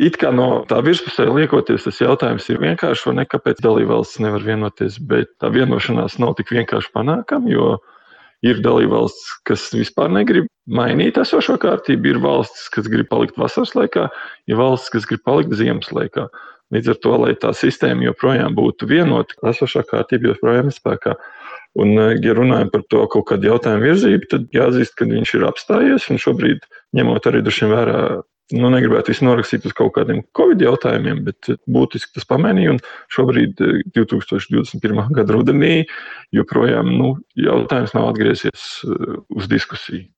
it kā no tā virspusē liekoties, tas jautājums ir vienkārši, vai ne, kāpēc dalībvalstis nevar vienoties, bet tā vienošanās nav tik vienkārši panākama, jo ir dalībvalstis, kas vispār negrib mainīt esošo kārtību, ir valstis, kas grib palikt vasaras laikā, ir valstis, kas grib palikt ziemas laikā. Līdz ar to, lai tā sistēma joprojām būtu vienota, esošā kārtība joprojām ir spēkā. Un, ja runājam par to kaut kādu jautājumu virzību, tad jāatzīst, ka viņš ir apstājies un šobrīd, ņemot arī droši vien vērā, negribētu visu norakstīt uz kaut kādiem Covid jautājumiem, bet būtiski tas pamainīja. Un šobrīd, 2021. gada rudenī, joprojām jautājums nav atgriezies uz diskusiju.